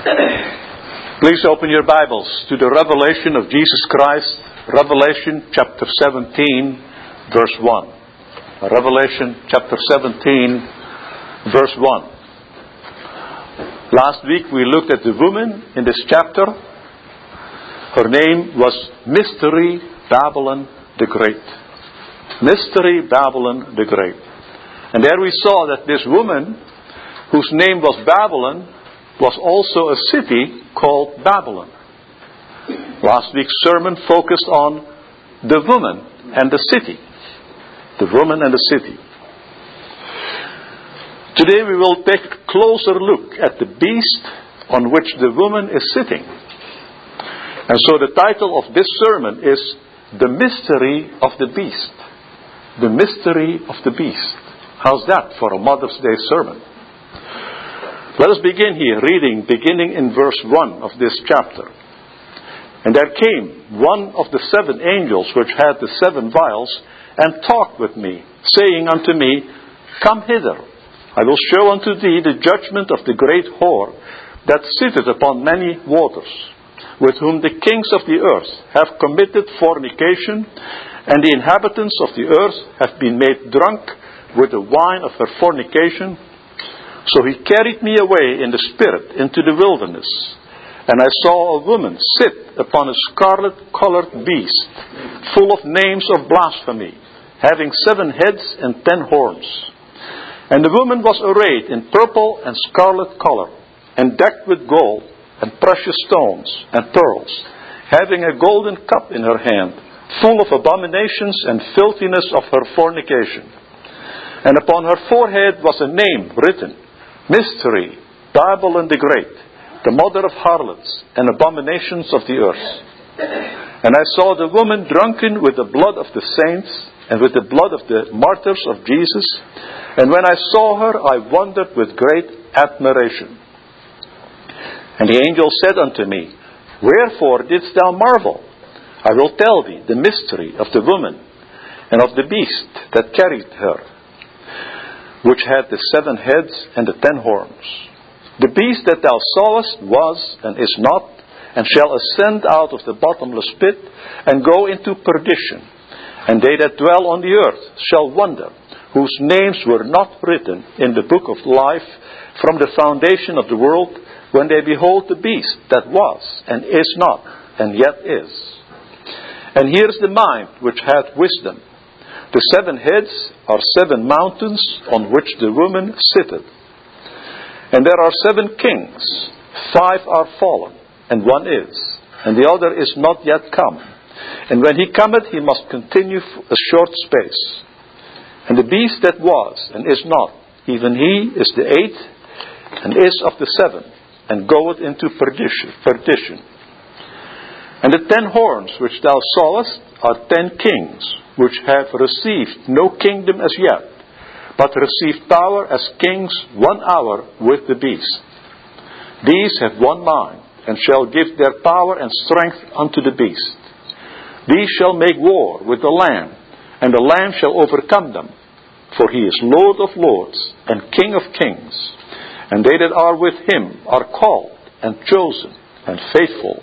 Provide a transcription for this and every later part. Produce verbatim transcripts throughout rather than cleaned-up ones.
Please open your Bibles to the revelation of Jesus Christ, Revelation chapter seventeen, verse one. Revelation chapter seventeen, verse one. Last week we looked at the woman in this chapter. Her name was Mystery Babylon the Great. Mystery Babylon the Great. And there we saw that this woman, whose name was Babylon, was also a city called Babylon. Last week's sermon focused on the woman and the city. The woman and the city. Today we will take a closer look at the beast on which the woman is sitting. And so the title of this sermon is The Mystery of the Beast. The Mystery of the Beast. How's that for a Mother's Day sermon? Let us begin here, reading, beginning in verse one of this chapter. And there came one of the seven angels which had the seven vials, and talked with me, saying unto me, Come hither, I will show unto thee the judgment of the great whore, that sitteth upon many waters, with whom the kings of the earth have committed fornication, and the inhabitants of the earth have been made drunk with the wine of her fornication. So he carried me away in the spirit into the wilderness, and I saw a woman sit upon a scarlet-colored beast, full of names of blasphemy, having seven heads and ten horns. And the woman was arrayed in purple and scarlet color, and decked with gold, and precious stones, and pearls, having a golden cup in her hand, full of abominations and filthiness of her fornication. And upon her forehead was a name written, Mystery, Babylon the Great, the mother of harlots and abominations of the earth. And I saw the woman drunken with the blood of the saints and with the blood of the martyrs of Jesus. And when I saw her, I wondered with great admiration. And the angel said unto me, Wherefore didst thou marvel? I will tell thee the mystery of the woman and of the beast that carried her, which had the seven heads and the ten horns. The beast that thou sawest was and is not, and shall ascend out of the bottomless pit, and go into perdition. And they that dwell on the earth shall wonder, whose names were not written in the book of life from the foundation of the world, when they behold the beast that was, and is not, and yet is. And here is the mind which hath wisdom. The seven heads are seven mountains on which the woman sitteth. And there are seven kings. Five are fallen, and one is, and the other is not yet come. And when he cometh, he must continue a short space. And the beast that was, and is not, even he is the eighth, and is of the seven, and goeth into perdition. perdition. And the ten horns which thou sawest are ten kings, which have received no kingdom as yet, but received power as kings one hour with the beast. These have one mind, and shall give their power and strength unto the beast. These shall make war with the Lamb, and the Lamb shall overcome them, for he is Lord of lords, and King of kings. And they that are with him are called, and chosen, and faithful.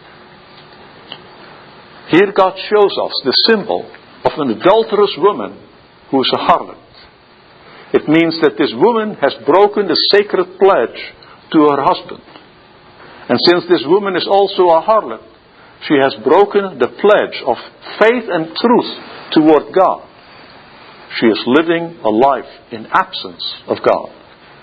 Here God shows us the symbol of an adulterous woman who is a harlot. It means that this woman has broken the sacred pledge to her husband. And since this woman is also a harlot, she has broken the pledge of faith and truth toward God. She is living a life in absence of God.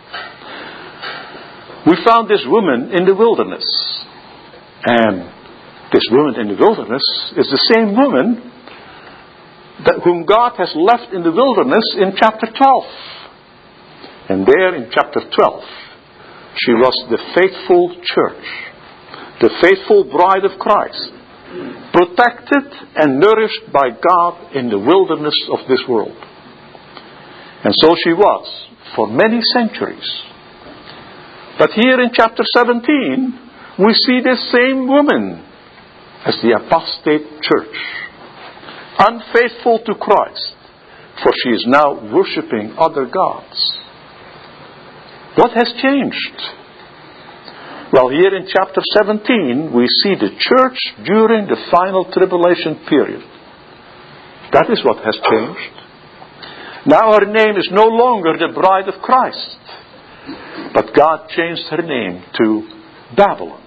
We found this woman in the wilderness. And this woman in the wilderness is the same woman that whom God has left in the wilderness in chapter twelve. And there in chapter twelve, she was the faithful church, the faithful bride of Christ, protected and nourished by God in the wilderness of this world. And so she was for many centuries. But here in chapter seventeen, we see this same woman as the apostate church, unfaithful to Christ, for she is now worshipping other gods. What has changed? Well, here in chapter seventeen, we see the church during the final tribulation period. That is what has changed. Now her name is no longer the bride of Christ, but God changed her name to Babylon.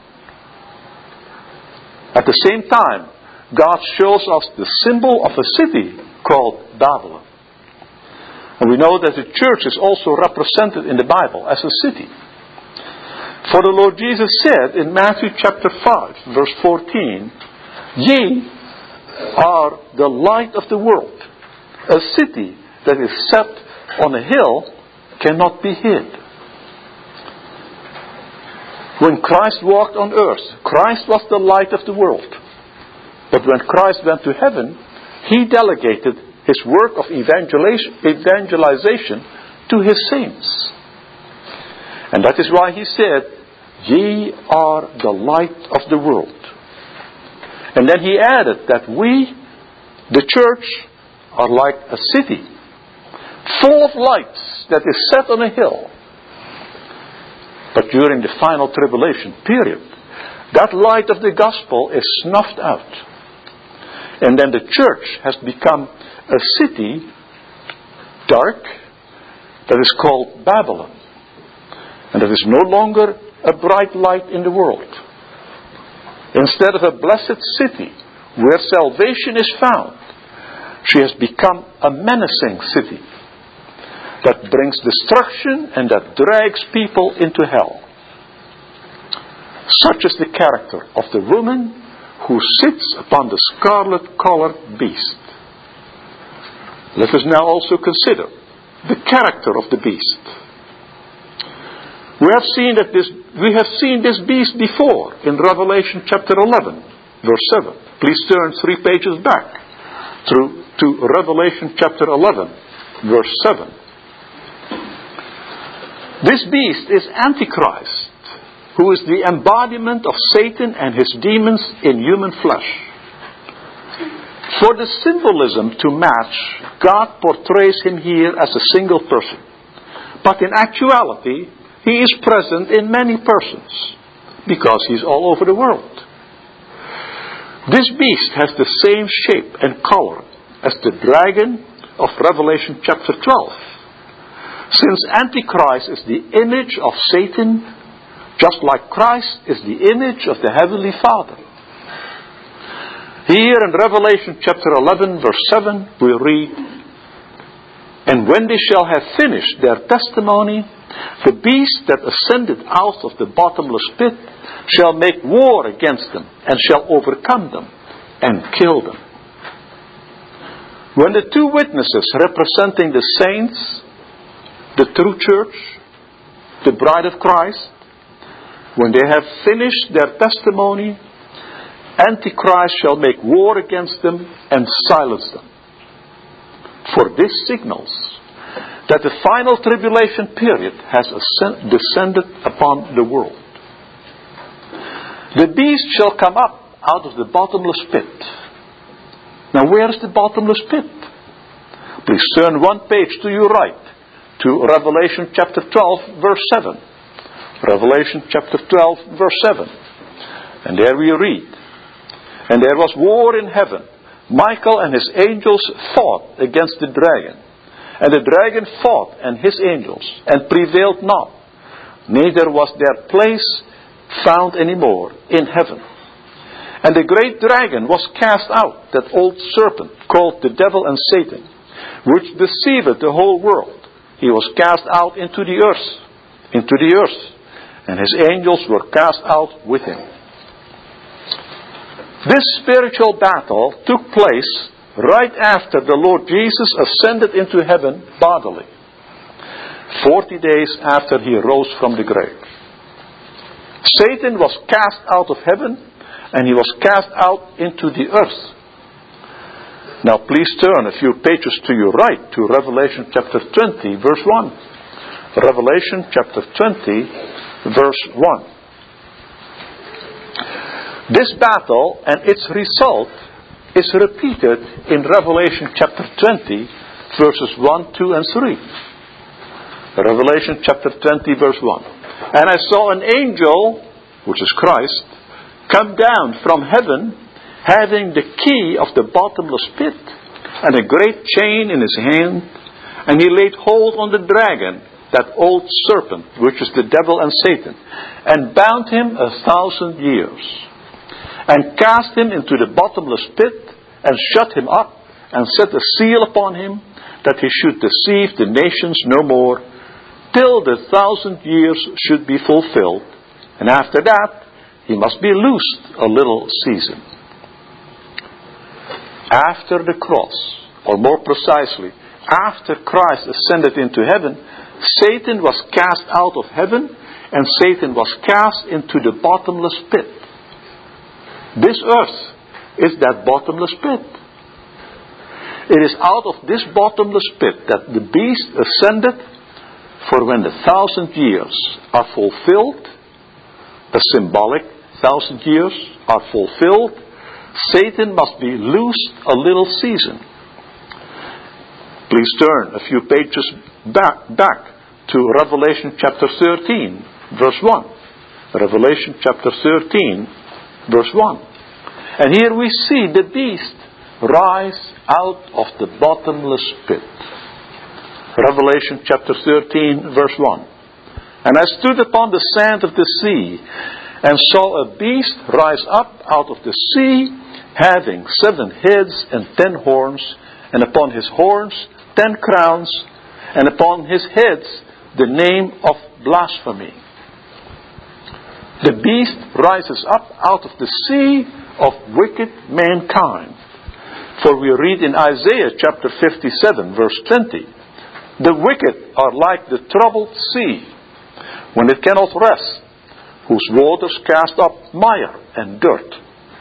At the same time, God shows us the symbol of a city called Babylon. And we know that the church is also represented in the Bible as a city. For the Lord Jesus said in Matthew chapter five, verse fourteen, "Ye are the light of the world. A city that is set on a hill cannot be hid." When Christ walked on earth, Christ was the light of the world. But when Christ went to heaven, He delegated His work of evangelization to His saints. And that is why He said, "Ye are the light of the world." And then He added that we, the church, are like a city, full of lights that is set on a hill. But during the final tribulation period, that light of the gospel is snuffed out. And then the church has become a city, dark, that is called Babylon. And that is no longer a bright light in the world. Instead of a blessed city where salvation is found, she has become a menacing city that brings destruction and that drags people into hell. Such is the character of the woman who sits upon the scarlet-colored beast. Let us now also consider the character of the beast. We have seen that this we have seen this beast before in Revelation chapter eleven, verse seven. Please turn three pages back through to Revelation chapter eleven, verse seven. This beast is Antichrist, who is the embodiment of Satan and his demons in human flesh. For the symbolism to match, God portrays him here as a single person. But in actuality, he is present in many persons, because he's all over the world. This beast has the same shape and color as the dragon of Revelation chapter twelve. Since Antichrist is the image of Satan, just like Christ is the image of the Heavenly Father. Here in Revelation chapter eleven, verse seven, we read, "And when they shall have finished their testimony, the beast that ascended out of the bottomless pit shall make war against them, and shall overcome them, and kill them." When the two witnesses representing the saints, the true church, the bride of Christ, when they have finished their testimony, Antichrist shall make war against them and silence them. For this signals that the final tribulation period has ascend- descended upon the world. The beast shall come up out of the bottomless pit. Now where is the bottomless pit? Please turn one page to your right to Revelation chapter twelve, verse seven. Revelation chapter twelve, verse seven. And there we read, "And there was war in heaven. Michael and his angels fought against the dragon. And the dragon fought and his angels, and prevailed not. Neither was their place found any more in heaven. And the great dragon was cast out, that old serpent, called the devil and Satan, which deceiveth the whole world. He was cast out into the earth, into the earth, and his angels were cast out with him." This spiritual battle took place right after the Lord Jesus ascended into heaven bodily, forty days after he rose from the grave. Satan was cast out of heaven, and he was cast out into the earth. Now please turn a few pages to your right to Revelation chapter twenty, verse one. Revelation chapter twenty, verse one. This battle and its result is repeated in Revelation chapter twenty, verses one, two, and three. Revelation chapter twenty, verse one. "And I saw an angel which is Christ, come down from heaven, having the key of the bottomless pit, and a great chain in his hand, and he laid hold on the dragon, that old serpent, which is the devil and Satan, and bound him a thousand years, and cast him into the bottomless pit, and shut him up, and set a seal upon him, that he should deceive the nations no more, till the thousand years should be fulfilled, and after that he must be loosed a little season. After the cross, or more precisely, after Christ ascended into heaven, Satan was cast out of heaven, and Satan was cast into the bottomless pit. This earth is that bottomless pit. It is out of this bottomless pit that the beast ascended, for when the thousand years are fulfilled, the symbolic thousand years are fulfilled, Satan must be loosed a little season. Please turn a few pages back, back to Revelation chapter thirteen, verse one. Revelation chapter thirteen, verse one. And here we see the beast rise out of the bottomless pit. Revelation chapter thirteen, verse one. And I stood upon the sand of the sea, and saw a beast rise up out of the sea, having seven heads and ten horns, and upon his horns ten crowns, and upon his heads the name of blasphemy. The beast rises up out of the sea of wicked mankind. For we read in Isaiah chapter fifty-seven, verse twenty, the wicked are like the troubled sea, when it cannot rest, whose waters cast up mire and dirt.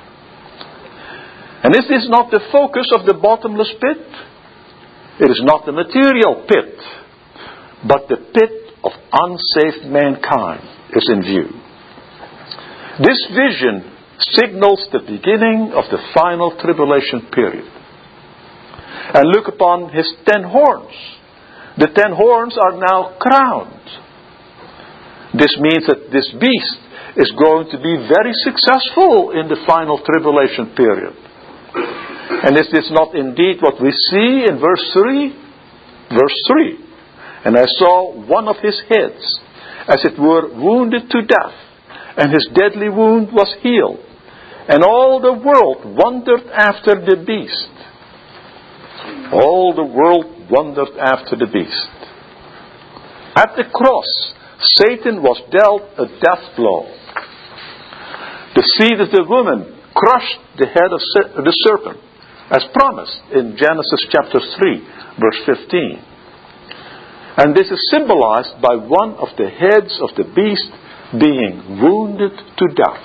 And is this not the focus of the bottomless pit? It is not the material pit, but the pit of unsaved mankind is in view. This vision signals the beginning of the final tribulation period. And look upon his ten horns. The ten horns are now crowned. This means that this beast is going to be very successful in the final tribulation period. And is this not indeed what we see in verse three? Verse three. And I saw one of his heads, as it were, wounded to death, and his deadly wound was healed. And all the world wondered after the beast. All the world wondered after the beast. At the cross, Satan was dealt a death blow. The seed of the woman crushed the head of the serpent, as promised in Genesis chapter three, verse fifteen. And this is symbolized by one of the heads of the beast being wounded to death.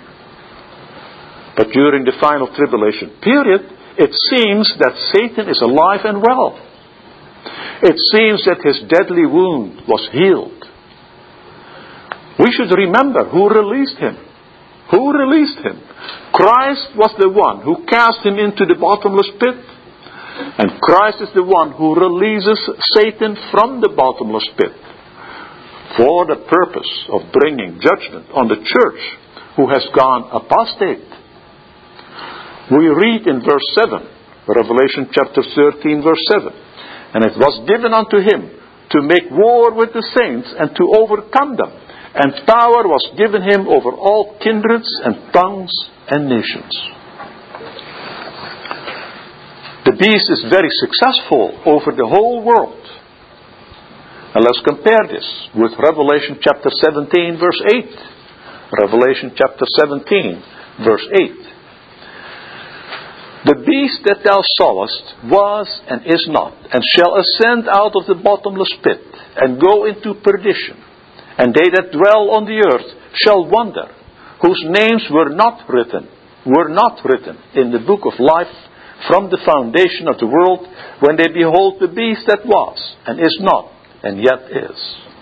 But during the final tribulation period, it seems that Satan is alive and well. It seems that his deadly wound was healed. We should remember who released him. Who released him? Christ was the one who cast him into the bottomless pit. And Christ is the one who releases Satan from the bottomless pit, for the purpose of bringing judgment on the church who has gone apostate. We read in verse seven, Revelation chapter thirteen, verse seven. And it was given unto him to make war with the saints and to overcome them. And power was given him over all kindreds and tongues and nations. The beast is very successful over the whole world. And let's compare this with Revelation chapter seventeen, verse eight. Revelation chapter seventeen, verse eight. The beast that thou sawest was and is not, and shall ascend out of the bottomless pit, and go into perdition. And they that dwell on the earth shall wonder, whose names were not written, were not written in the book of life from the foundation of the world, when they behold the beast that was, and is not, and yet is.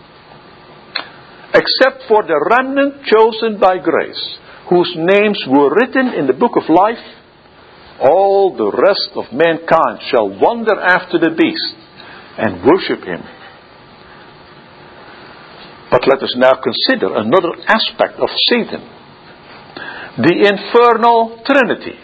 Except for the remnant chosen by grace, whose names were written in the book of life, all the rest of mankind shall wander after the beast and worship him. But let us now consider another aspect of Satan. The infernal trinity.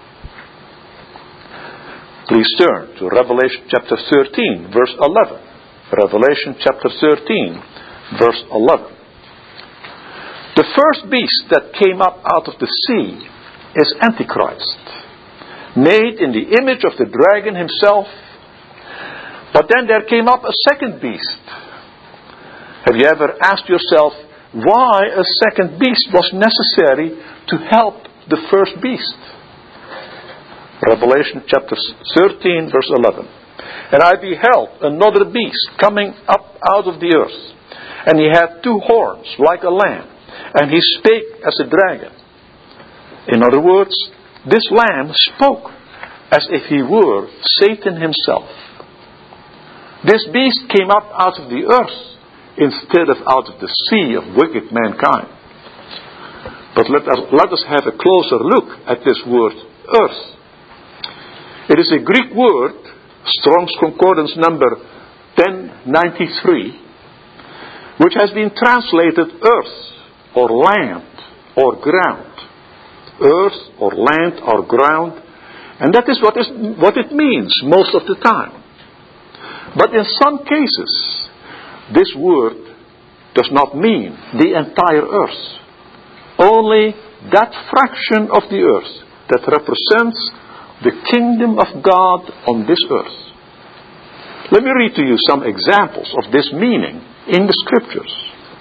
Please turn to Revelation chapter thirteen, verse eleven. Revelation chapter thirteen, verse eleven. The first beast that came up out of the sea is Antichrist, made in the image of the dragon himself. But then there came up a second beast. Have you ever asked yourself why a second beast was necessary to help the first beast? Revelation chapter thirteen, verse eleven. And I beheld another beast coming up out of the earth, and he had two horns like a lamb, and he spake as a dragon. In other words, this lamb spoke as if he were Satan himself. This beast came up out of the earth instead of out of the sea of wicked mankind. But let us, let us have a closer look at this word earth. It is a Greek word, Strong's Concordance number ten ninety-three, which has been translated earth or land or ground. Earth or land or ground. And that is what, is what it means most of the time. But in some cases, this word does not mean the entire earth. Only that fraction of the earth that represents the kingdom of God on this earth. Let me read to you some examples of this meaning in the scriptures.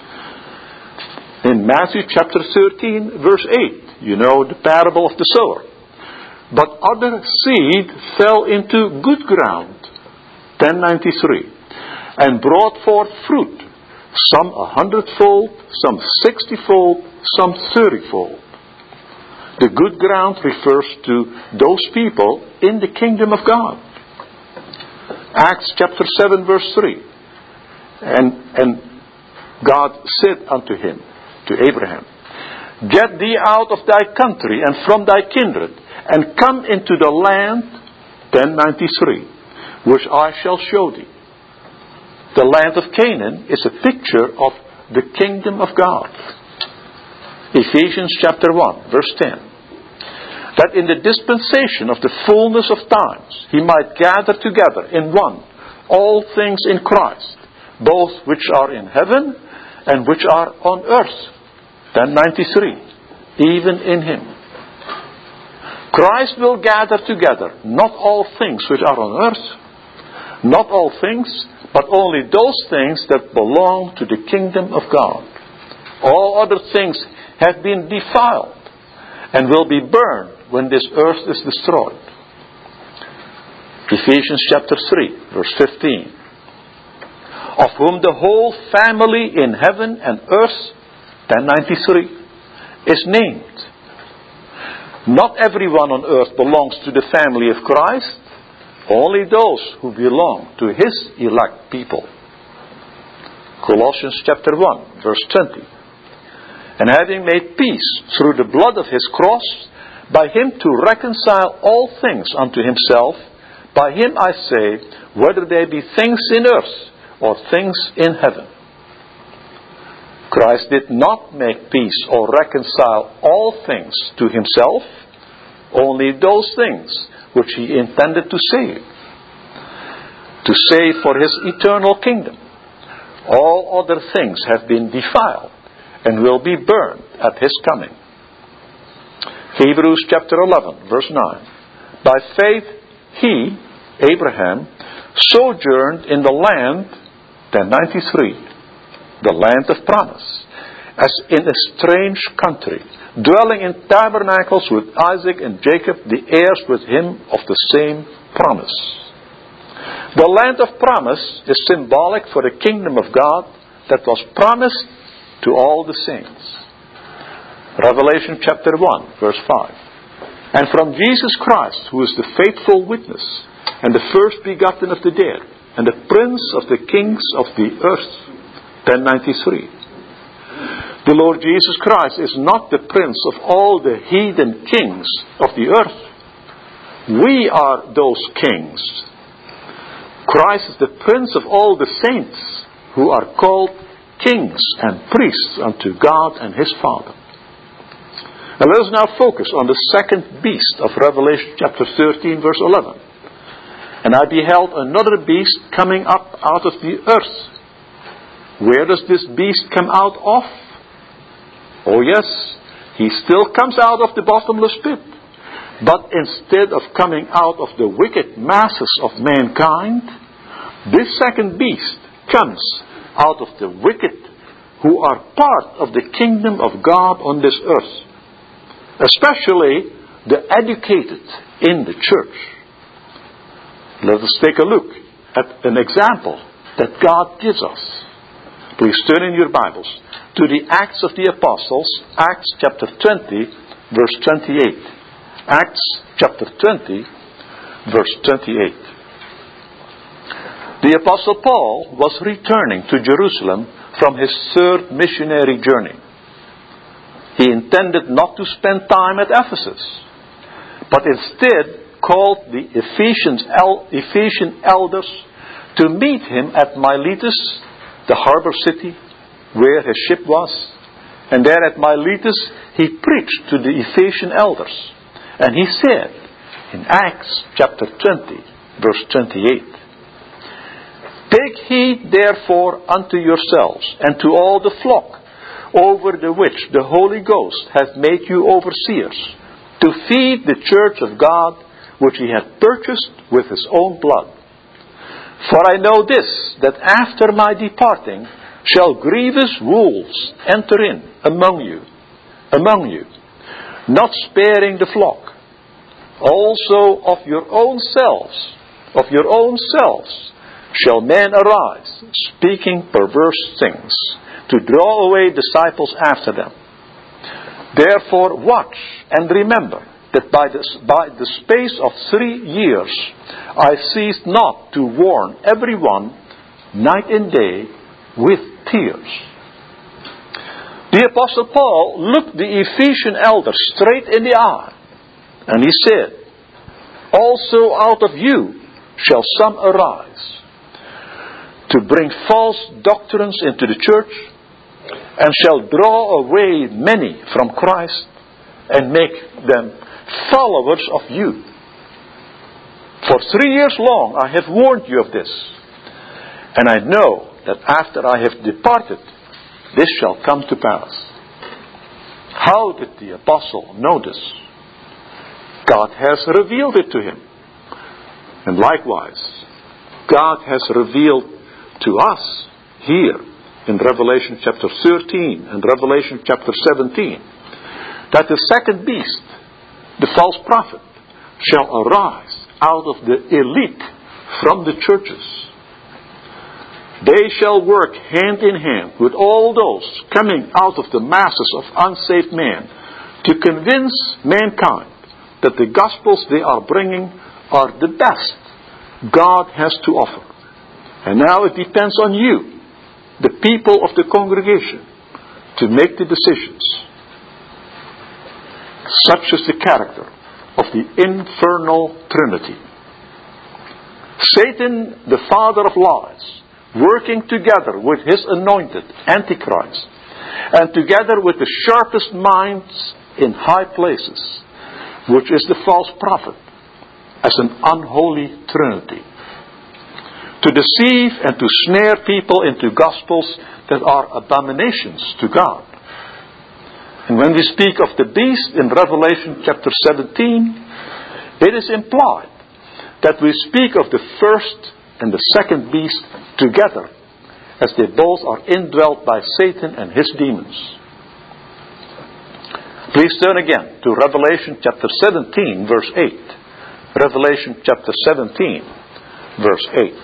In Matthew chapter thirteen, verse eight, you know the parable of the sower. But other seed fell into good ground, ten ninety-three, and brought forth fruit, some a hundredfold, some sixtyfold, some thirtyfold. The good ground refers to those people in the kingdom of God. Acts chapter seven, verse three. And, and God said unto him, to Abraham, Get thee out of thy country and from thy kindred, and come into the land, ten ninety-three, which I shall show thee. The land of Canaan is a picture of the kingdom of God. Ephesians chapter one, verse ten. That in the dispensation of the fullness of times he might gather together in one all things in Christ, both which are in heaven and which are on earth. ten ninety-three. Even in him. Christ will gather together not all things which are on earth, not all things, but only those things that belong to the kingdom of God. All other things have been defiled and will be burned when this earth is destroyed. Ephesians chapter three, verse fifteen. Of whom the whole family in heaven and earth, ten ninety-three, is named. Not everyone on earth belongs to the family of Christ. Only those who belong to His elect people. Colossians chapter one, verse twenty. And having made peace through the blood of His cross, by Him to reconcile all things unto Himself, by Him I say, whether they be things in earth or things in heaven. Christ did not make peace or reconcile all things to Himself, only those things which He intended to save, to save for His eternal kingdom. All other things have been defiled and will be burned at His coming. Hebrews chapter eleven, verse nine. By faith he, Abraham, sojourned in the land, ten ninety-three, the land of promise, as in a strange country, dwelling in tabernacles with Isaac and Jacob, the heirs with him of the same promise. The land of promise is symbolic for the kingdom of God that was promised to all the saints. Revelation chapter one, verse five. And from Jesus Christ, who is the faithful witness, and the first begotten of the dead, and the prince of the kings of the earth, ten ninety-three. The Lord Jesus Christ is not the prince of all the heathen kings of the earth. We are those kings. Christ is the prince of all the saints who are called kings and priests unto God and his Father. And let us now focus on the second beast of Revelation chapter thirteen, verse eleven. And I beheld another beast coming up out of the earth. Where does this beast come out of? Oh yes, he still comes out of the bottomless pit. But instead of coming out of the wicked masses of mankind, this second beast comes out of the wicked who are part of the kingdom of God on this earth. Especially the educated in the church. Let us take a look at an example that God gives us. Please turn in your Bibles to the Acts of the Apostles, Acts chapter twenty, verse twenty-eight. Acts chapter twenty, verse twenty-eight. The Apostle Paul was returning to Jerusalem from his third missionary journey. He intended not to spend time at Ephesus, but instead called the Ephesian, el- Ephesian elders to meet him at Miletus, the harbor city, where his ship was. And there at Miletus he preached to the Ephesian elders. And he said, in Acts chapter twenty, verse twenty-eight, "Take heed therefore unto yourselves, and to all the flock, over the which the Holy Ghost hath made you overseers, to feed the church of God, which he hath purchased with his own blood. For I know this, that after my departing shall grievous wolves enter in among you, among you, not sparing the flock. Also of your own selves, of your own selves, shall men arise, speaking perverse things, to draw away disciples after them. Therefore watch and remember that by the, by the space of three years I ceased not to warn everyone night and day with tears." The Apostle Paul looked the Ephesian elders straight in the eye, and he said, "Also out of you shall some arise, to bring false doctrines into the church, and shall draw away many from Christ, and make them followers of you. For three years long I have warned you of this, and I know that after I have departed, this shall come to pass." How did the apostle know this? God has revealed it to him. And likewise, God has revealed to us here in Revelation chapter thirteen and Revelation chapter seventeen, that the second beast, the false prophet, shall arise out of the elite from the churches. They shall work hand in hand with all those coming out of the masses of unsaved men to convince mankind that the gospels they are bringing are the best God has to offer. And now it depends on you, the people of the congregation, to make the decisions. Such is the character of the infernal Trinity. Satan, the father of lies, working together with his anointed Antichrist, and together with the sharpest minds in high places, which is the false prophet, as an unholy Trinity, to deceive and to snare people into gospels that are abominations to God. And when we speak of the beast in Revelation chapter seventeen, it is implied that we speak of the first and the second beast together, as they both are indwelt by Satan and his demons. Please turn again to Revelation chapter seventeen, verse eight. Revelation chapter seventeen, verse eight.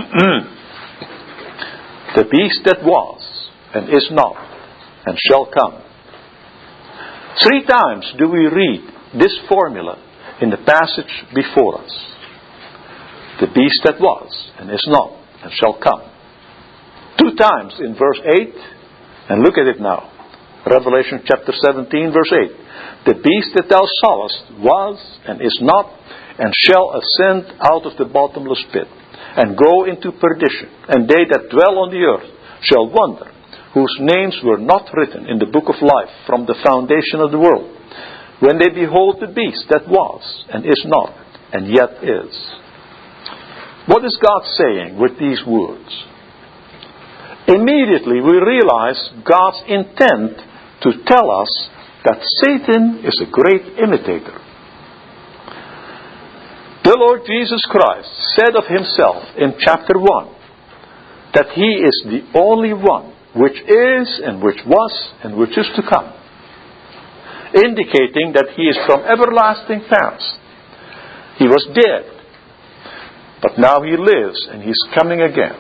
The beast that was, and is not, and shall come. Three times do we read this formula in the passage before us. The beast that was, and is not, and shall come. Two times in verse eight, and look at it now. Revelation chapter seventeen, verse eight. The beast that thou sawest was, and is not, and shall ascend out of the bottomless pit, and go into perdition, and they that dwell on the earth shall wonder whose names were not written in the book of life from the foundation of the world, when they behold the beast that was, and is not, and yet is. What is God saying with these words? Immediately we realize God's intent to tell us that Satan is a great imitator. The Lord Jesus Christ said of himself in chapter one that he is the only one which is and which was and which is to come, indicating that he is from everlasting past. He was dead, but now he lives and he's coming again.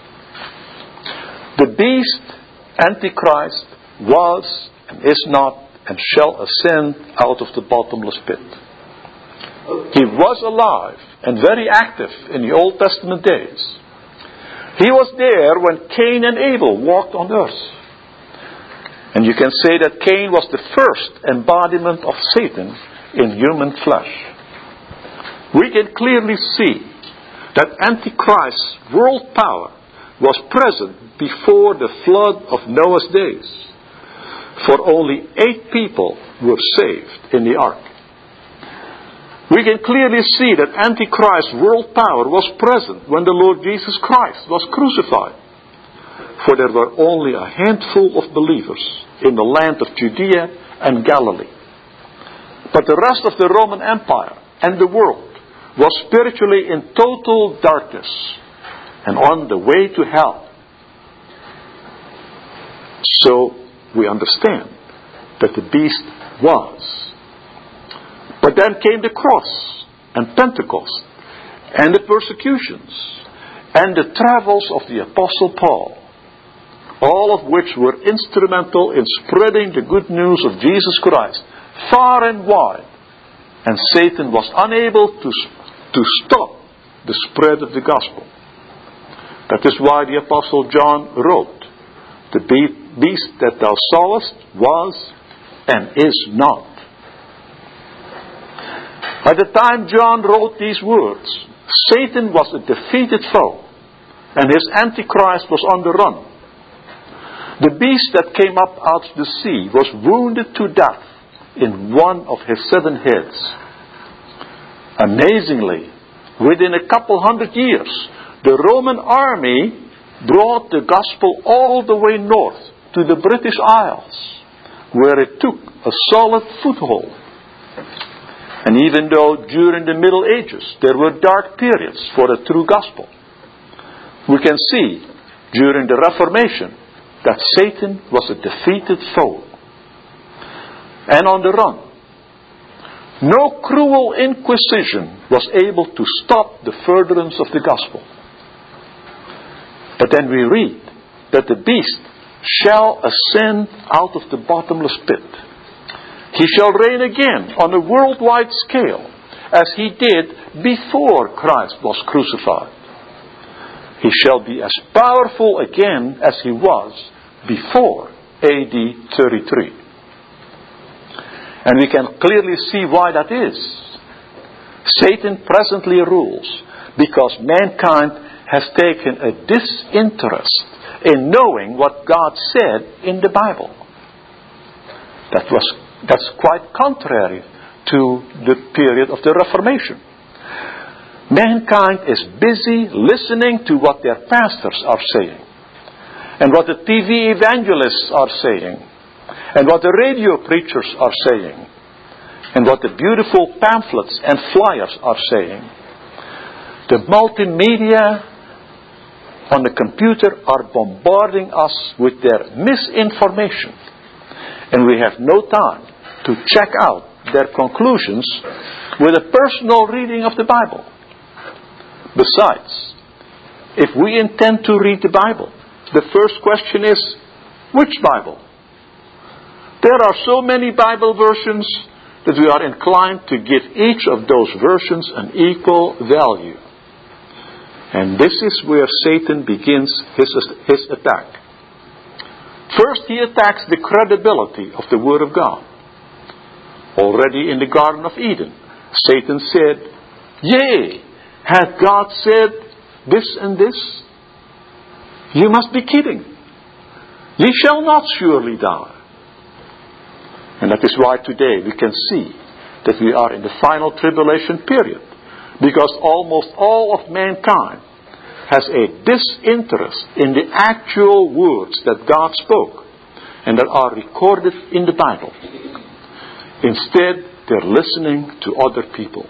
The beast, Antichrist, was and is not and shall ascend out of the bottomless pit. He was alive and very active in the Old Testament days. He was there when Cain and Abel walked on earth. And you can say that Cain was the first embodiment of Satan in human flesh. We can clearly see that Antichrist's world power was present before the flood of Noah's days. For only eight people were saved in the ark. We can clearly see that Antichrist's world power was present when the Lord Jesus Christ was crucified. For there were only a handful of believers in the land of Judea and Galilee. But the rest of the Roman Empire and the world was spiritually in total darkness and on the way to hell. So we understand that the beast was. But then came the cross and Pentecost and the persecutions and the travels of the Apostle Paul, all of which were instrumental in spreading the good news of Jesus Christ far and wide. And Satan was unable to, to stop the spread of the gospel. That is why the Apostle John wrote, "The beast that thou sawest was and is not." By the time John wrote these words, Satan was a defeated foe, and his Antichrist was on the run. The beast that came up out of the sea was wounded to death in one of his seven heads. Amazingly, within a couple hundred years, the Roman army brought the gospel all the way north to the British Isles, where it took a solid foothold. And even though during the Middle Ages there were dark periods for the true gospel, we can see during the Reformation that Satan was a defeated foe and on the run. No cruel inquisition was able to stop the furtherance of the gospel. But then we read that the beast shall ascend out of the bottomless pit. He shall reign again on a worldwide scale, as he did before Christ was crucified. He shall be as powerful again as he was before A D thirty-three. And we can clearly see why that is. Satan presently rules because mankind has taken a disinterest in knowing what God said in the Bible. That was That's quite contrary to the period of the Reformation. Mankind is busy listening to what their pastors are saying, and what the T V evangelists are saying, and what the radio preachers are saying, and what the beautiful pamphlets and flyers are saying. The multimedia on the computer are bombarding us with their misinformation, and we have no time to check out their conclusions with a personal reading of the Bible. Besides, if we intend to read the Bible, the first question is, which Bible? There are so many Bible versions that we are inclined to give each of those versions an equal value. And this is where Satan begins his, his attack. First, he attacks the credibility of the Word of God. Already in the Garden of Eden, Satan said, "Yea, hath God said this and this? You must be kidding. Ye shall not surely die. And that is why today we can see that we are in the final tribulation period. Because almost all of mankind has a disinterest in the actual words that God spoke and that are recorded in the Bible. Instead, they're listening to other people.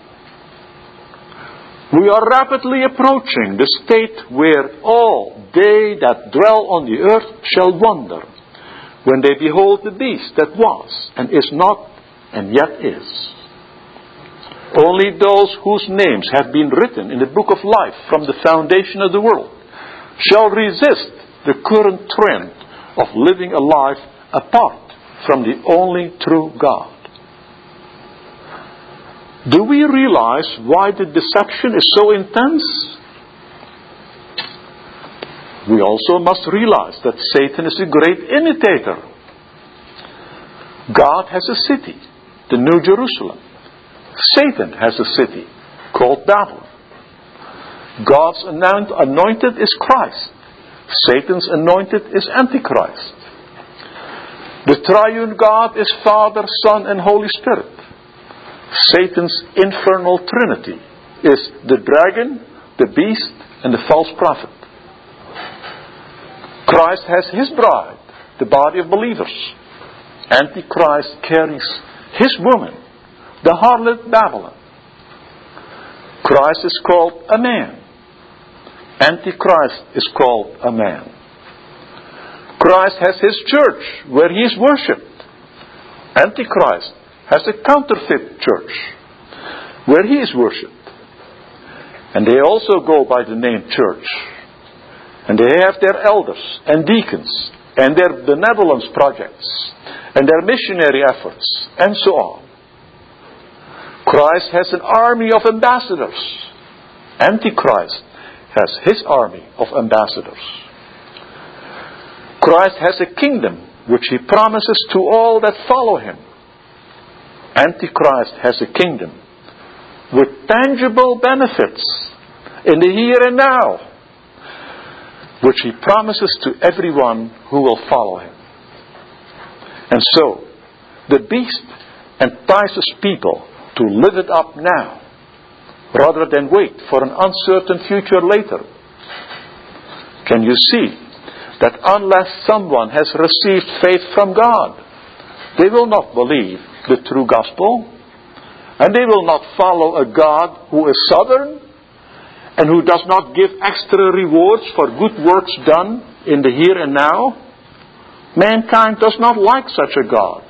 We are rapidly approaching the state where all they that dwell on the earth shall wonder when they behold the beast that was and is not and yet is. Only those whose names have been written in the book of life from the foundation of the world shall resist the current trend of living a life apart from the only true God. Do we realize why the deception is so intense? We also must realize that Satan is a great imitator. God has a city, the New Jerusalem. Satan has a city called Babylon. God's anointed is Christ. Satan's anointed is Antichrist. The triune God is Father, Son, and Holy Spirit. Satan's infernal trinity is the dragon, the beast, and the false prophet. Christ has his bride, the body of believers. Antichrist carries his woman, the harlot Babylon. Christ is called a man. Antichrist is called a man. Christ has his church where he is worshipped. Antichrist has a counterfeit church where he is worshipped. And they also go by the name church. And they have their elders and deacons and their benevolence projects and their missionary efforts and so on. Christ has an army of ambassadors. Antichrist has his army of ambassadors. Christ has a kingdom which he promises to all that follow him. Antichrist has a kingdom with tangible benefits in the here and now, which he promises to everyone who will follow him. And so, the beast entices people to live it up now, rather than wait for an uncertain future later. Can you see that unless someone has received faith from God, they will not believe the true gospel, and they will not follow a God who is sovereign and who does not give extra rewards for good works done in the here and now? Mankind does not like such a God.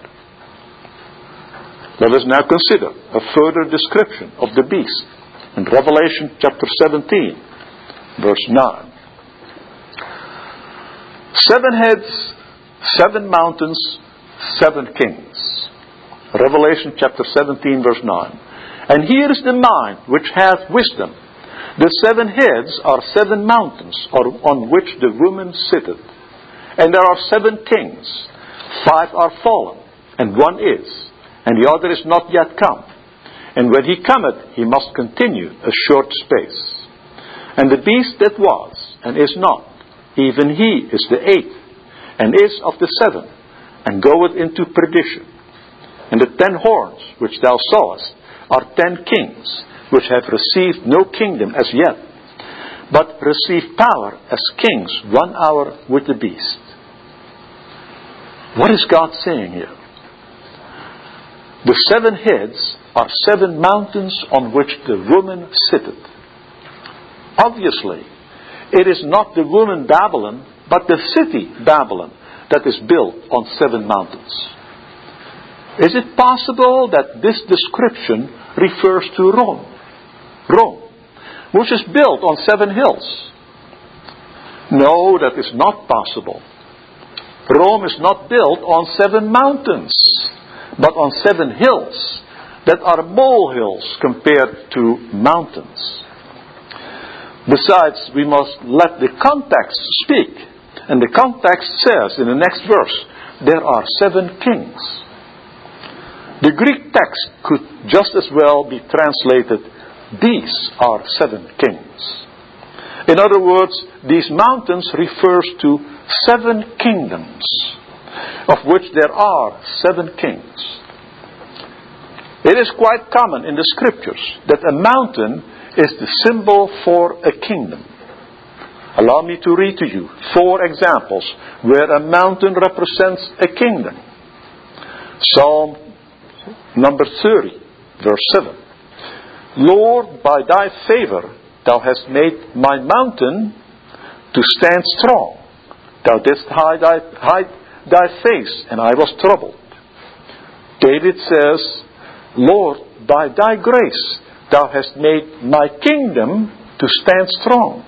Let us now consider a further description of the beast in Revelation chapter seventeen, verse nine. Seven heads, seven mountains, seven kings. Revelation chapter seventeen, verse nine. And here is the mind which hath wisdom. The seven heads are seven mountains on which the woman sitteth. And there are seven kings. Five are fallen, and one is, and the other is not yet come. And when he cometh, he must continue a short space. And the beast that was, and is not, even he is the eighth, and is of the seven, and goeth into perdition. And the ten horns which thou sawest are ten kings, which have received no kingdom as yet, but receive power as kings one hour with the beast. What is God saying here? The seven heads are seven mountains on which the woman sitteth. Obviously, it is not the woman Babylon, but the city Babylon that is built on seven mountains. Is it possible that this description refers to Rome? Rome, which is built on seven hills. No, that is not possible. Rome is not built on seven mountains, but on seven hills that are molehills compared to mountains. Besides, we must let the context speak. And the context says in the next verse, there are seven kings. The Greek text could just as well be translated, these are seven kings. In other words, these mountains refers to seven kingdoms, of which there are seven kings. It is quite common in the scriptures that a mountain is the symbol for a kingdom. Allow me to read to you four examples where a mountain represents a kingdom. Psalm number thirty, verse seven. Lord, by thy favor thou hast made my mountain to stand strong. Thou didst hide thy, hide thy face, and I was troubled. David says, Lord, by thy grace thou hast made my kingdom to stand strong.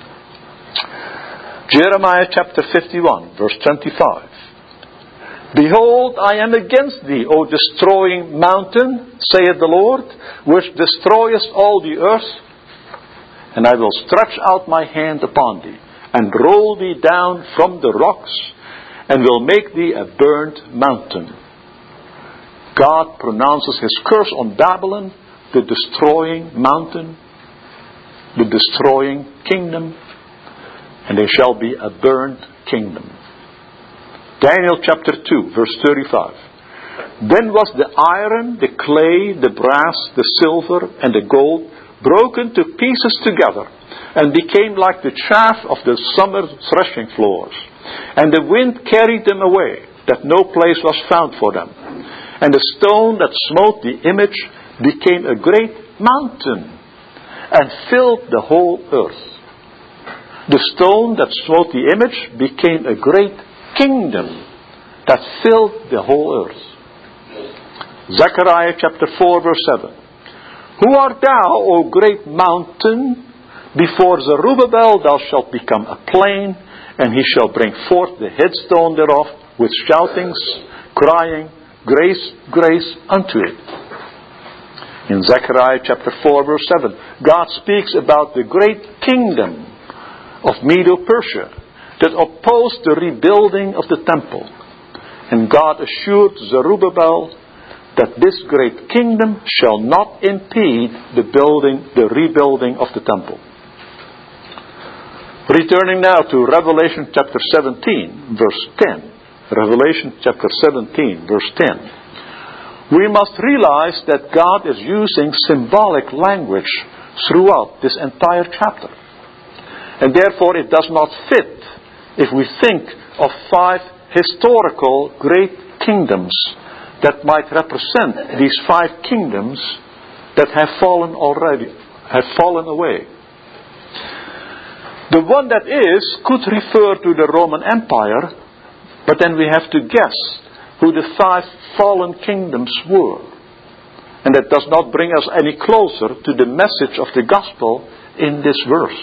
Jeremiah chapter fifty-one, verse twenty-five. Behold, I am against thee, O destroying mountain, saith the Lord, which destroyest all the earth, and I will stretch out my hand upon thee, and roll thee down from the rocks, and will make thee a burnt mountain. God pronounces His curse on Babylon, the destroying mountain, the destroying kingdom, and they shall be a burnt kingdom. Daniel chapter two, verse thirty-five. Then was the iron, the clay, the brass, the silver, and the gold broken to pieces together, and became like the chaff of the summer threshing floors. And the wind carried them away, that no place was found for them. And the stone that smote the image became a great mountain, and filled the whole earth. The stone that smote the image became a great kingdom that filled the whole earth. Zechariah chapter four, verse seven. Who art thou, O great mountain? Before Zerubbabel thou shalt become a plain, and he shall bring forth the headstone thereof with shoutings, crying, Grace, grace unto it. In Zechariah chapter four, verse seven, God speaks about the great kingdom of Medo-Persia that opposed the rebuilding of the temple. And God assured Zerubbabel that this great kingdom shall not impede the building, the rebuilding of the temple. Returning now to Revelation chapter seventeen, verse ten. Revelation chapter seventeen, verse ten. We must realize that God is using symbolic language throughout this entire chapter. And therefore it does not fit if we think of five historical great kingdoms that might represent these five kingdoms that have fallen already, have fallen away. The one that is could refer to the Roman Empire, but then we have to guess who the five fallen kingdoms were. And that does not bring us any closer to the message of the gospel in this verse.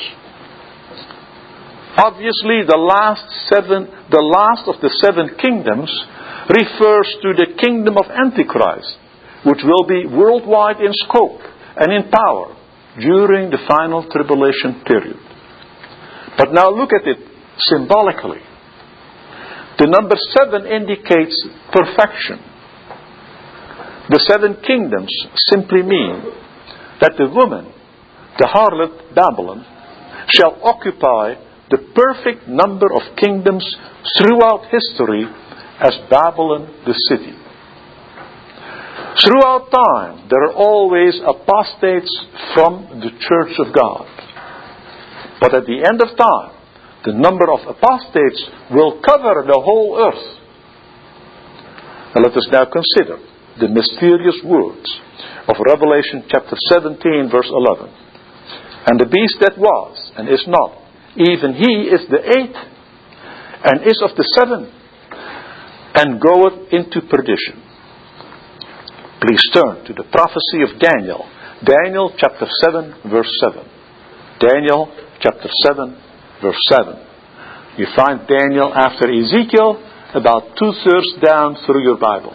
Obviously, the last seven, the last of the seven kingdoms refers to the kingdom of Antichrist, which will be worldwide in scope and in power during the final tribulation period. But now look at it symbolically. The number seven indicates perfection. The seven kingdoms simply mean that the woman, the harlot Babylon, shall occupy the perfect number of kingdoms throughout history as Babylon the city. Throughout time, there are always apostates from the church of God. But at the end of time, the number of apostates will cover the whole earth. Now let us now consider the mysterious words of Revelation chapter seventeen, verse eleven. And the beast that was and is not, even he is the eighth, and is of the seven, and goeth into perdition. Please turn to the prophecy of Daniel. Daniel chapter seven, verse seven. Daniel chapter seven, verse seven. You find Daniel after Ezekiel, about two-thirds down through your Bible.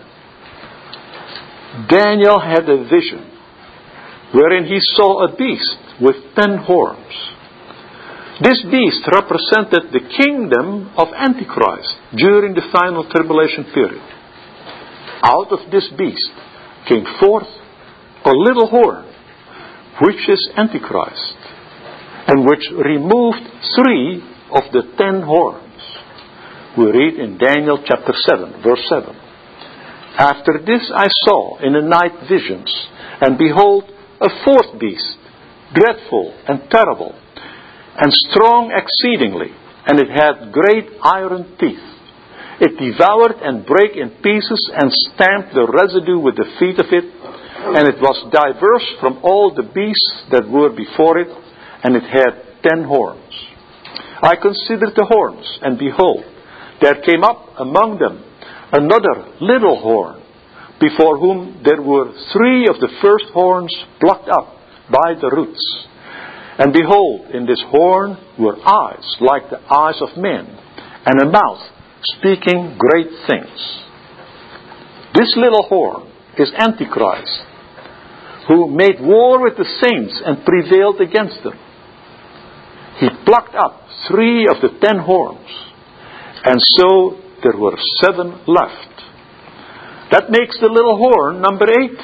Daniel had a vision wherein he saw a beast with ten horns. This beast represented the kingdom of Antichrist during the final tribulation period. Out of this beast came forth a little horn, which is Antichrist, and which removed three of the ten horns. We read in Daniel chapter seven, verse seven. After this I saw in the night visions, and behold, a fourth beast, dreadful and terrible, and strong exceedingly, and it had great iron teeth. It devoured and brake in pieces, and stamped the residue with the feet of it, and it was diverse from all the beasts that were before it, and it had ten horns. I considered the horns, and behold, there came up among them another little horn, before whom there were three of the first horns plucked up by the roots. And behold, in this horn were eyes like the eyes of men, and a mouth speaking great things. This little horn is Antichrist, who made war with the saints and prevailed against them. He plucked up three of the ten horns, and so there were seven left. That makes the little horn number eight.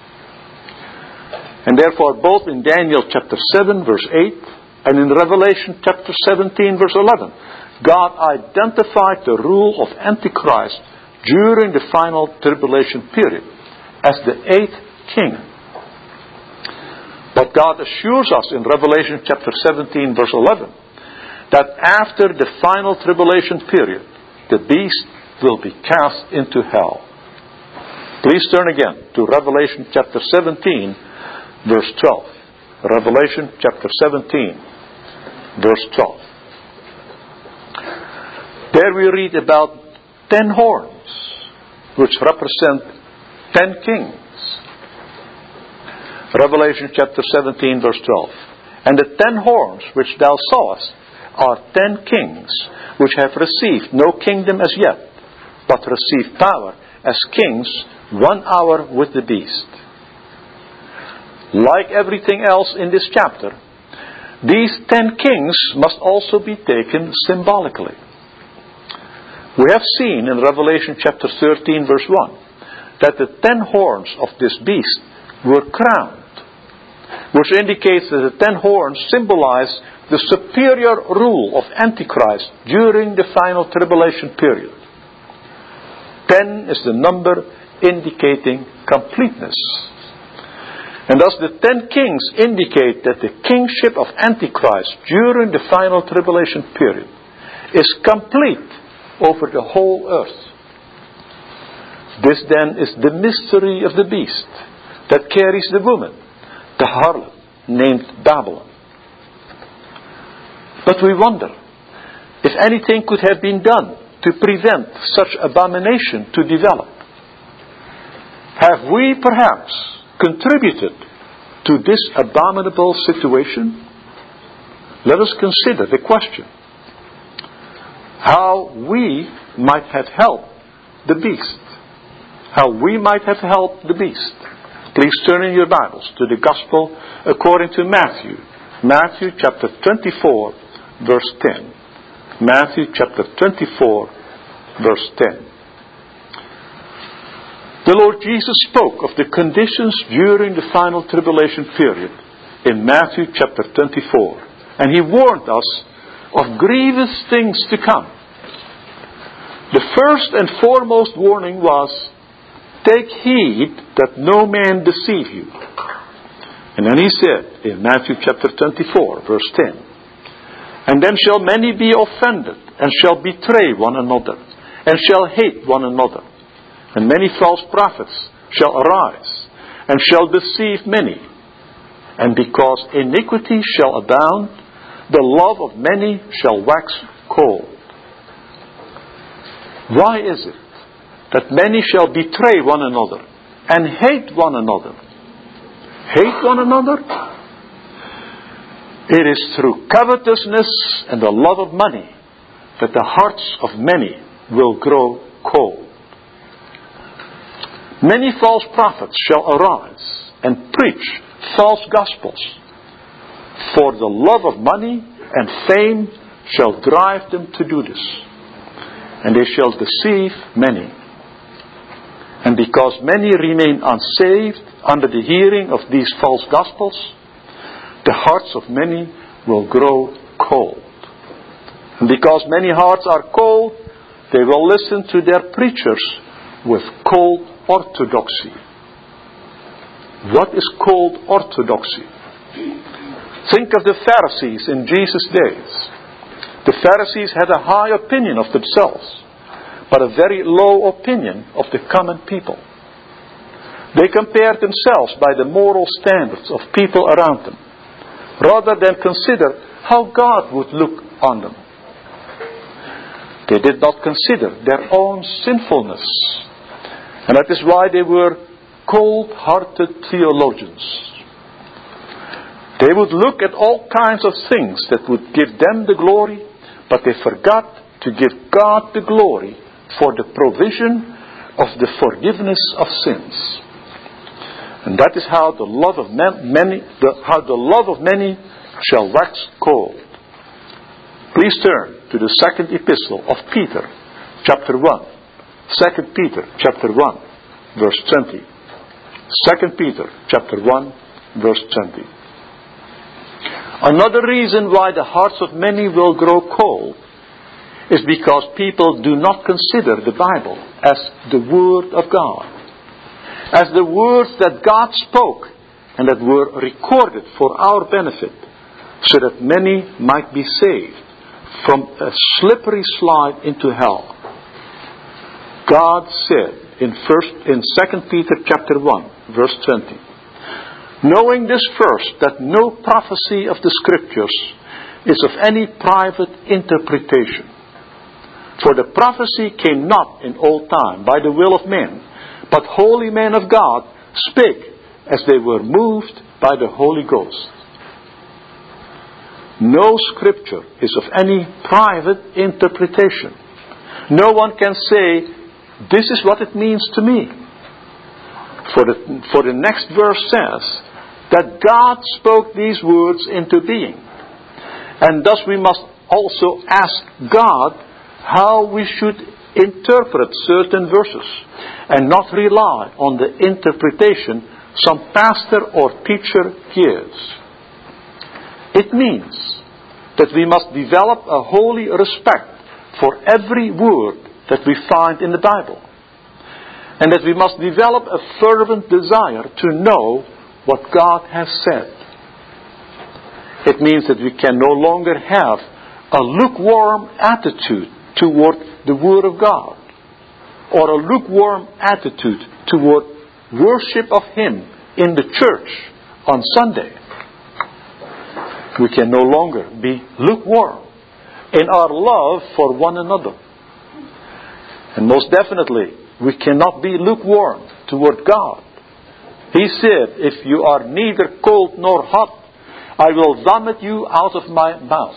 And therefore, both in Daniel chapter seven, verse eight, and in Revelation chapter seventeen, verse eleven, God identified the rule of Antichrist during the final tribulation period as the eighth king. But God assures us in Revelation chapter seventeen, verse eleven, that after the final tribulation period, the beast will be cast into hell. Please turn again to Revelation chapter seventeen, verse twelve. Revelation chapter seventeen, verse twelve. There we read about ten horns, which represent ten kings. Revelation chapter seventeen, verse twelve. And the ten horns which thou sawest are ten kings, which have received no kingdom as yet, but receive power as kings one hour with the beast. Like everything else in this chapter, these ten kings must also be taken symbolically. We have seen in Revelation chapter thirteen, verse one, that the ten horns of this beast were crowned, which indicates that the ten horns symbolize the superior rule of Antichrist during the final tribulation period. Ten is the number indicating completeness. And thus the ten kings indicate that the kingship of Antichrist during the final tribulation period is complete over the whole earth. This then is the mystery of the beast that carries the woman, the harlot, named Babylon. But we wonder if anything could have been done to prevent such abomination to develop. Have we perhaps contributed to this abominable situation? Let us consider the question. How we might have helped the beast. How we might have helped the beast. Please turn in your Bibles to the Gospel according to Matthew. Matthew chapter twenty-four, verse ten. Matthew chapter twenty-four, verse ten. The Lord Jesus spoke of the conditions during the final tribulation period in Matthew chapter twenty-four. And He warned us of grievous things to come. The first and foremost warning was, take heed that no man deceive you. And then He said in Matthew chapter twenty-four, verse ten, and then shall many be offended, and shall betray one another, and shall hate one another. And many false prophets shall arise, and shall deceive many. And because iniquity shall abound, the love of many shall wax cold. Why is it that many shall betray one another, and hate one another? Hate one another? It is through covetousness and the love of money that the hearts of many will grow cold. Many false prophets shall arise and preach false gospels, for the love of money and fame shall drive them to do this, and they shall deceive many. And because many remain unsaved under the hearing of these false gospels, the hearts of many will grow cold. And because many hearts are cold, They will listen to their preachers with cold orthodoxy. What is cold orthodoxy? Think of the Pharisees in Jesus' days. The Pharisees had a high opinion of themselves, but a very low opinion of the common people. They compared themselves by the moral standards of people around them, rather than consider how God would look on them. They did not consider their own sinfulness. And that is why they were cold-hearted theologians. They would look at all kinds of things that would give them the glory, but they forgot to give God the glory for the provision of the forgiveness of sins. And that is how the love of many, the, how the love of many shall wax cold. Please turn to the second epistle of Peter, chapter one. Second Peter, chapter one, verse twenty. Second Peter, chapter one, verse twenty. Another reason why the hearts of many will grow cold is because people do not consider the Bible as the Word of God, as the words that God spoke and that were recorded for our benefit, so that many might be saved from a slippery slide into hell. God said in first in Second Peter chapter one, verse twenty, knowing this first, that no prophecy of the Scriptures is of any private interpretation. For the prophecy came not in old time by the will of men, but holy men of God spake as they were moved by the Holy Ghost. No Scripture is of any private interpretation. No one can say, this is what it means to me. For the, for the next verse says that God spoke these words into being. And thus we must also ask God how we should interpret certain verses and not rely on the interpretation some pastor or teacher gives. It means that we must develop a holy respect for every word that we find in the Bible, and that we must develop a fervent desire to know what God has said. It means that we can no longer have a lukewarm attitude toward the Word of God, or a lukewarm attitude toward worship of Him in the church on Sunday. We can no longer be lukewarm in our love for one another. And most definitely, we cannot be lukewarm toward God. He said, if you are neither cold nor hot, I will vomit you out of my mouth.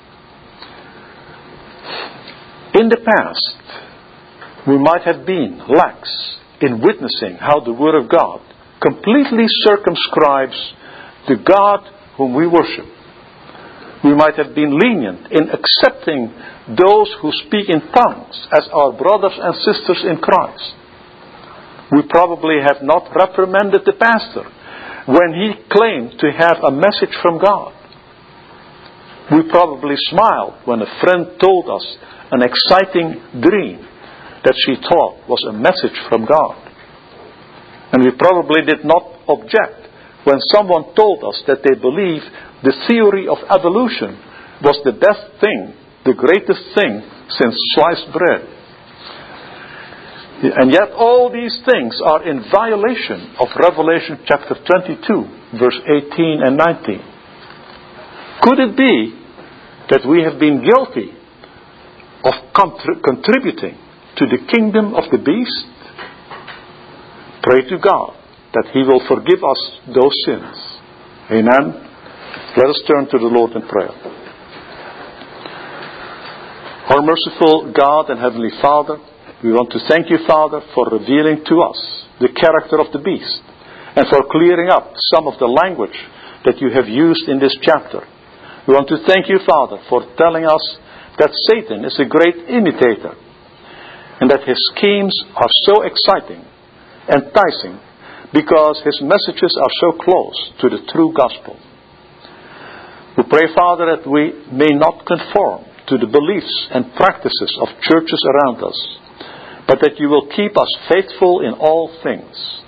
In the past, we might have been lax in witnessing how the Word of God completely circumscribes the God whom we worship. We might have been lenient in accepting those who speak in tongues as our brothers and sisters in Christ. We probably have not reprimanded the pastor when he claimed to have a message from God. We probably smiled when a friend told us an exciting dream that she thought was a message from God. And we probably did not object when someone told us that they believed the theory of evolution was the best thing, the greatest thing since sliced bread. And yet all these things are in violation of Revelation chapter twenty-two, verse eighteen and nineteen. Could it be that we have been guilty of contri- contributing to the kingdom of the beast? Pray to God that He will forgive us those sins. Amen. Let us turn to the Lord in prayer. Our merciful God and Heavenly Father, we want to thank you, Father, for revealing to us the character of the beast and for clearing up some of the language that you have used in this chapter. We want to thank you, Father, for telling us that Satan is a great imitator and that his schemes are so exciting, enticing, because his messages are so close to the true gospel. We pray, Father, that we may not conform to the beliefs and practices of churches around us, but that you will keep us faithful in all things.